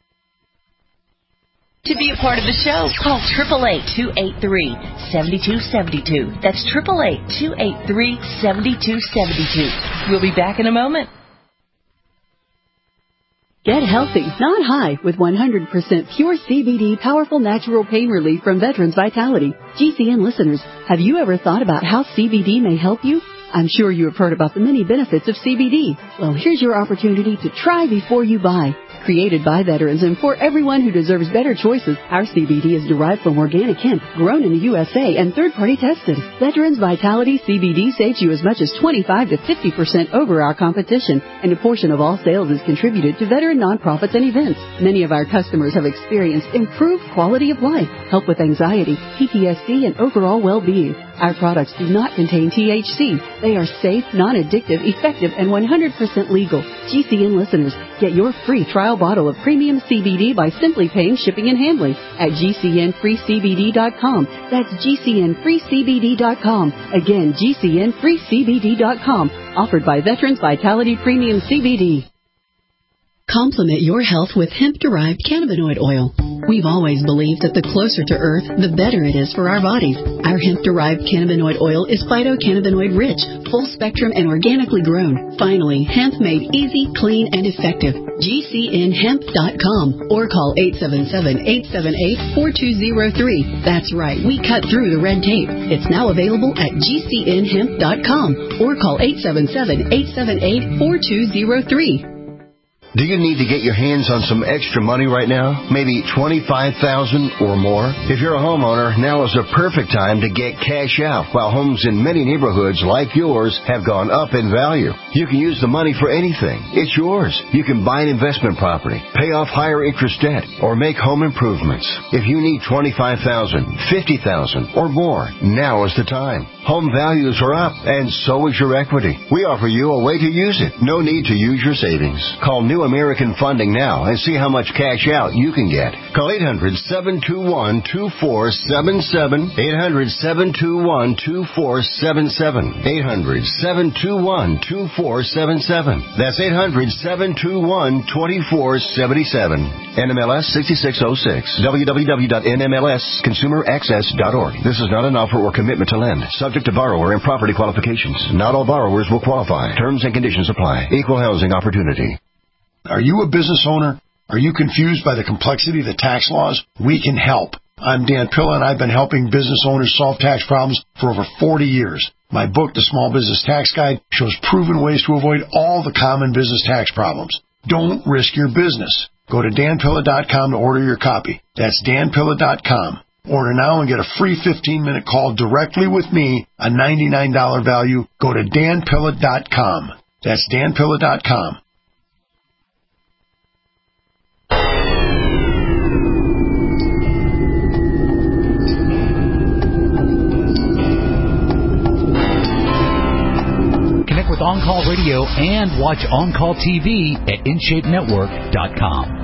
To be a part of the show, call eight eight eight, two eight three, seven two seven two. That's eight eight eight, two eight three, seven two seven two. We'll be back in a moment. Get healthy, not high, with one hundred percent pure C B D powerful natural pain relief from Veterans Vitality. G C N listeners, have you ever thought about how C B D may help you? I'm sure you have heard about the many benefits of C B D. Well, here's your opportunity to try before you buy. Created by veterans and for everyone who deserves better choices, our C B D is derived from organic hemp, grown in the U S A, and third-party tested. Veterans Vitality C B D saves you as much as twenty-five to fifty percent over our competition, and a portion of all sales is contributed to veteran nonprofits and events. Many of our customers have experienced improved quality of life, help with anxiety, P T S D, and overall well-being. Our products do not contain T H C. They are safe, non-addictive, effective, and one hundred percent legal. G C N listeners, get your free trial bottle of premium C B D by simply paying shipping and handling at G C N free C B D dot com. That's G C N free C B D dot com. Again, G C N free C B D dot com. Offered by Veterans Vitality Premium C B D. Complement your health with hemp-derived cannabinoid oil. We've always believed that the closer to Earth, the better it is for our bodies. Our hemp-derived cannabinoid oil is phytocannabinoid-rich, full-spectrum, and organically grown. Finally, hemp made easy, clean, and effective. G C N hemp dot com or call eight seven seven, eight seven eight, four two zero three. That's right, we cut through the red tape. It's now available at G C N hemp dot com or call eight seven seven, eight seven eight, four two zero three. Do you need to get your hands on some extra money right now? Maybe twenty-five thousand dollars or more? If you're a homeowner, now is the perfect time to get cash out while homes in many neighborhoods like yours have gone up in value. You can use the money for anything. It's yours. You can buy an investment property, pay off higher interest debt, or make home improvements. If you need twenty-five thousand dollars, fifty thousand dollars, or more, now is the time. Home values are up, and so is your equity. We offer you a way to use it. No need to use your savings. Call New American funding now and see how much cash out you can get. Call eight hundred, seven two one, two four seven seven, eight hundred, seven two one, two four seven seven, eight hundred, seven two one, two four seven seven. That's eight hundred, seven two one, two four seven seven. N M L S sixty-six oh six. w w w dot n m l s consumer access dot org. This is not an offer or commitment to lend. Subject to borrower and property qualifications. Not all borrowers will qualify. Terms and conditions apply. Equal housing opportunity. Are you a business owner? Are you confused by the complexity of the tax laws? We can help. I'm Dan Pilla, and I've been helping business owners solve tax problems for over forty years. My book, The Small Business Tax Guide, shows proven ways to avoid all the common business tax problems. Don't risk your business. Go to dan pilla dot com to order your copy. That's dan pilla dot com. Order now and get a free fifteen-minute call directly with me, a ninety-nine dollars value. Go to dan pilla dot com. That's dan pilla dot com. Connect with On Call Radio and watch On Call T V at in shape network dot com.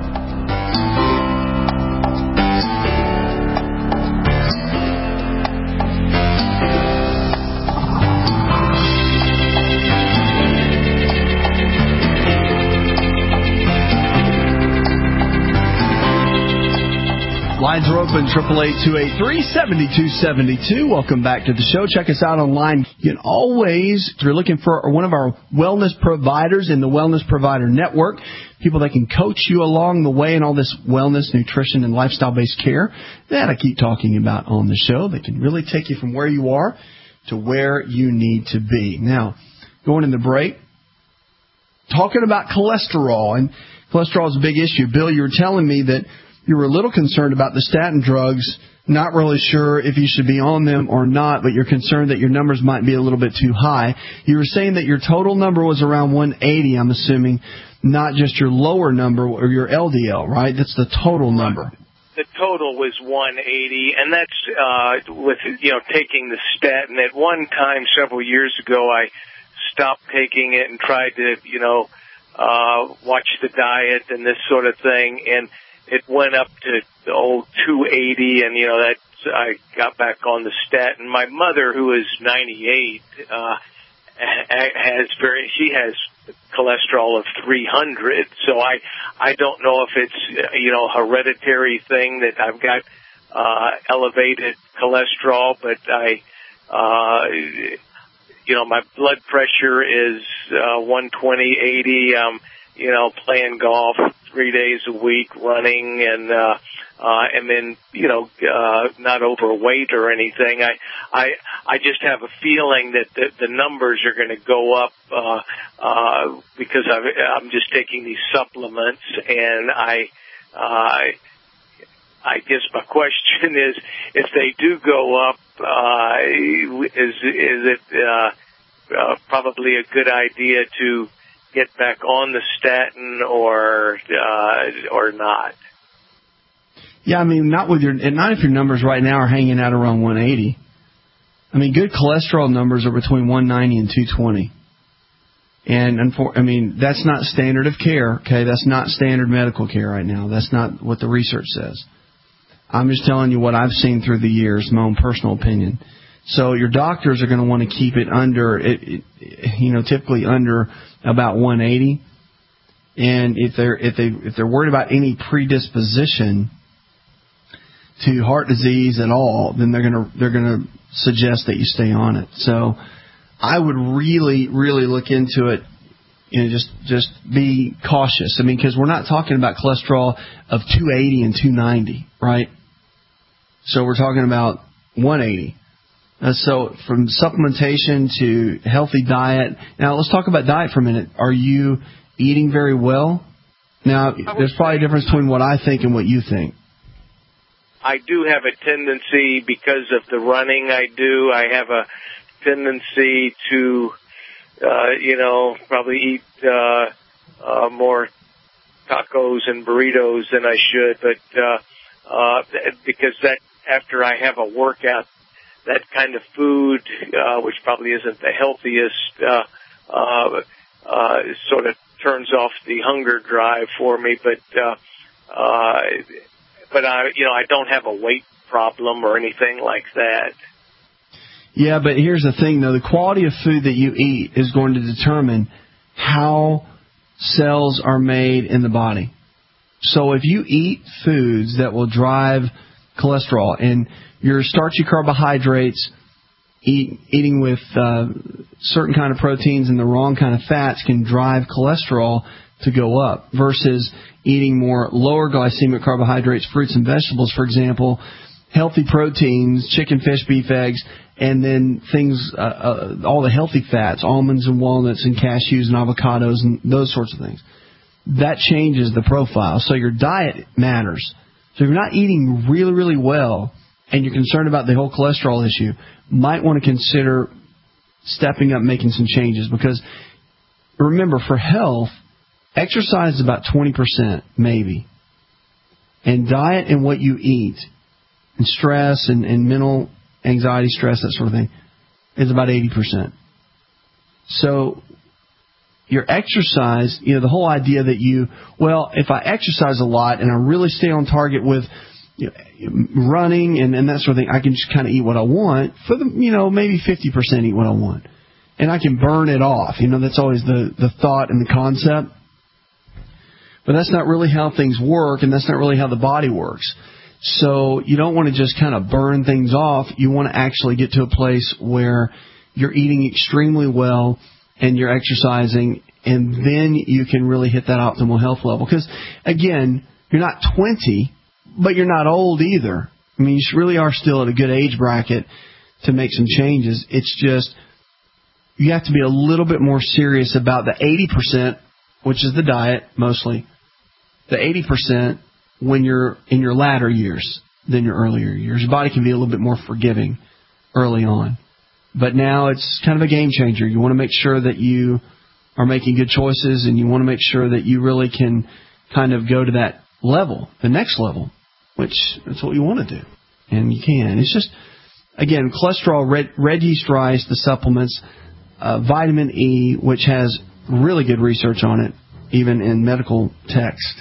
Lines are open, eight eight eight, two eight three, seven two seven two. Welcome back to the show. Check us out online. You can always, if you're looking for one of our wellness providers in the Wellness Provider Network, people that can coach you along the way in all this wellness, nutrition, and lifestyle-based care that I keep talking about on the show. They can really take you from where you are to where you need to be. Now, going in the break, talking about cholesterol, and cholesterol is a big issue. Bill, you were telling me that you were a little concerned about the statin drugs, not really sure if you should be on them or not, but you're concerned that your numbers might be a little bit too high. You were saying that your total number was around one eighty, I'm assuming, not just your lower number or your L D L, right? That's the total number. The total was one eighty, and that's uh, with, you know, taking the statin. At one time, several years ago, I stopped taking it and tried to, you know, uh, watch the diet and this sort of thing, and it went up to the old two eighty, and, you know, that I got back on the statin. My mother, who is ninety-eight, uh, has very, she has cholesterol of three hundred, so I, I don't know if it's, you know, a hereditary thing that I've got, uh, elevated cholesterol, but I, uh, you know, my blood pressure is, uh, one twenty, eighty, um, you know, playing golf three days a week, running, and uh, uh, and then, you know, uh, not overweight or anything. I, I, I just have a feeling that the, the numbers are going to go up uh, uh, because I've, I'm just taking these supplements, and I, uh, I guess my question is, if they do go up, uh, is is it uh, uh, probably a good idea to get back on the statin or uh, or not? Yeah, I mean, not with your, not if your numbers right now are hanging out around one eighty. I mean, good cholesterol numbers are between one ninety and two twenty. And, I mean, that's not standard of care, okay? That's not standard medical care right now. That's not what the research says. I'm just telling you what I've seen through the years, my own personal opinion. So your doctors are going to want to keep it under, it, it, you know, typically under about one eighty. And if they're if they if they're worried about any predisposition to heart disease at all, then they're going to they're going to suggest that you stay on it. So I would really really look into it. You know, just just be cautious. I mean, because we're not talking about cholesterol of two eighty and two ninety, right? So we're talking about one eighty. Uh, so from supplementation to healthy diet. Now, let's talk about diet for a minute. Are you eating very well? Now, there's probably a difference between what I think and what you think. I do have a tendency, because of the running I do, I have a tendency to, uh, you know, probably eat uh, uh, more tacos and burritos than I should. But uh, uh, because that after I have a workout, that kind of food, uh, which probably isn't the healthiest, uh, uh, uh, sort of turns off the hunger drive for me. But uh, uh, but I, you know, I don't have a weight problem or anything like that. Yeah, but here's the thing, though. The quality of food that you eat is going to determine how cells are made in the body. So if you eat foods that will drive cholesterol and your starchy carbohydrates, eat, eating with uh, certain kind of proteins and the wrong kind of fats can drive cholesterol to go up versus eating more lower glycemic carbohydrates, fruits and vegetables, for example, healthy proteins, chicken, fish, beef, eggs, and then things, uh, uh, all the healthy fats, almonds and walnuts and cashews and avocados and those sorts of things. That changes the profile. So your diet matters. So if you're not eating really, really well and you're concerned about the whole cholesterol issue, might want to consider stepping up, making some changes. Because remember, for health, exercise is about twenty percent maybe. And diet and what you eat and stress and, and mental anxiety, stress, that sort of thing, is about eighty percent. So your exercise, you know, the whole idea that you, well, if I exercise a lot and I really stay on target with you know, running and, and that sort of thing, I can just kind of eat what I want for the, you know, maybe fifty percent eat what I want. And I can burn it off. You know, that's always the, the thought and the concept. But that's not really how things work, and that's not really how the body works. So you don't want to just kind of burn things off. You want to actually get to a place where you're eating extremely well and you're exercising, and then you can really hit that optimal health level. Because, again, you're not twenty, but you're not old either. I mean, you really are still at a good age bracket to make some changes. It's just you have to be a little bit more serious about the eighty percent, which is the diet mostly, the eighty percent when you're in your latter years than your earlier years. Your body can be a little bit more forgiving early on. But now it's kind of a game changer. You want to make sure that you are making good choices, and you want to make sure that you really can kind of go to that level, the next level, which that's what you want to do. And you can. It's just, again, cholesterol, red, red yeast rice, the supplements, uh, vitamin E, which has really good research on it, even in medical text.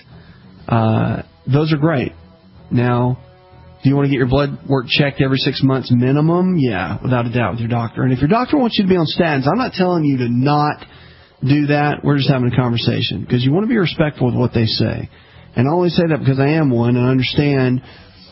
Uh, those are great. Now, do you want to get your blood work checked every six months minimum? Yeah, without a doubt with your doctor. And if your doctor wants you to be on statins, I'm not telling you to not do that. We're just having a conversation because you want to be respectful of what they say. And I only say that because I am one and I understand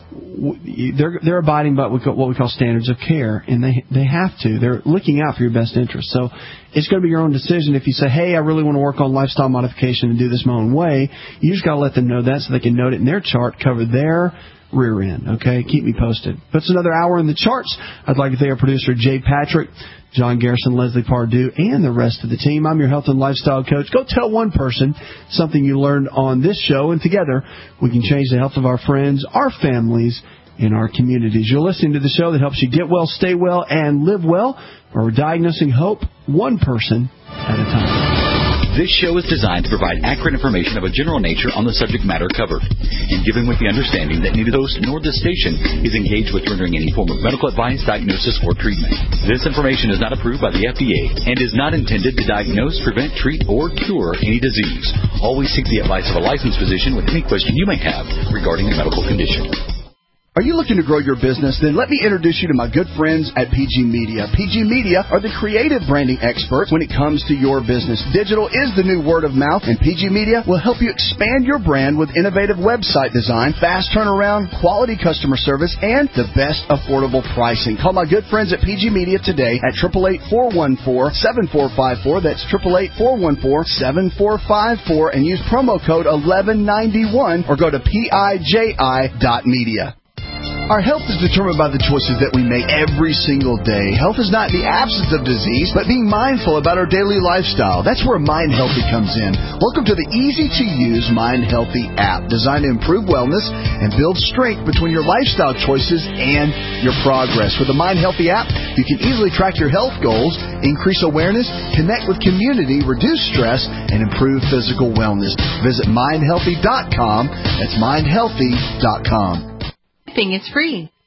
they're they're abiding by what we call standards of care, and they they have to. They're looking out for your best interest. So it's going to be your own decision. If you say, hey, I really want to work on lifestyle modification and do this my own way, you just got to let them know that so they can note it in their chart, cover their rear end. Okay, keep me posted. Puts another hour in the charts. I'd like to thank our producer Jay Patrick, John Garrison, Leslie Pardue, and the rest of the team. I'm your health and lifestyle coach. Go tell one person something you learned on this show, and together we can change the health of our friends, our families, and our communities. You're listening to the show that helps you get well, stay well, and live well, where we're diagnosing hope one person at a time. This show is designed to provide accurate information of a general nature on the subject matter covered, and given with the understanding that neither host nor this station is engaged with rendering any form of medical advice, diagnosis, or treatment. This information is not approved by the F D A and is not intended to diagnose, prevent, treat, or cure any disease. Always seek the advice of a licensed physician with any question you may have regarding a medical condition. Are you looking to grow your business? Then let me introduce you to my good friends at P G Media. P G Media are the creative branding experts when it comes to your business. Digital is the new word of mouth, and P G Media will help you expand your brand with innovative website design, fast turnaround, quality customer service, and the best affordable pricing. Call my good friends at P G Media today at eight eight eight, four one four, seven four five four. That's eight eight eight, four one four, seven four five four, and use promo code eleven ninety-one or go to P I J I dot media. Our health is determined by the choices that we make every single day. Health is not the absence of disease, but being mindful about our daily lifestyle. That's where Mind Healthy comes in. Welcome to the easy-to-use Mind Healthy app, designed to improve wellness and build strength between your lifestyle choices and your progress. With the Mind Healthy app, you can easily track your health goals, increase awareness, connect with community, reduce stress, and improve physical wellness. Visit mind healthy dot com. That's mind healthy dot com. It's free.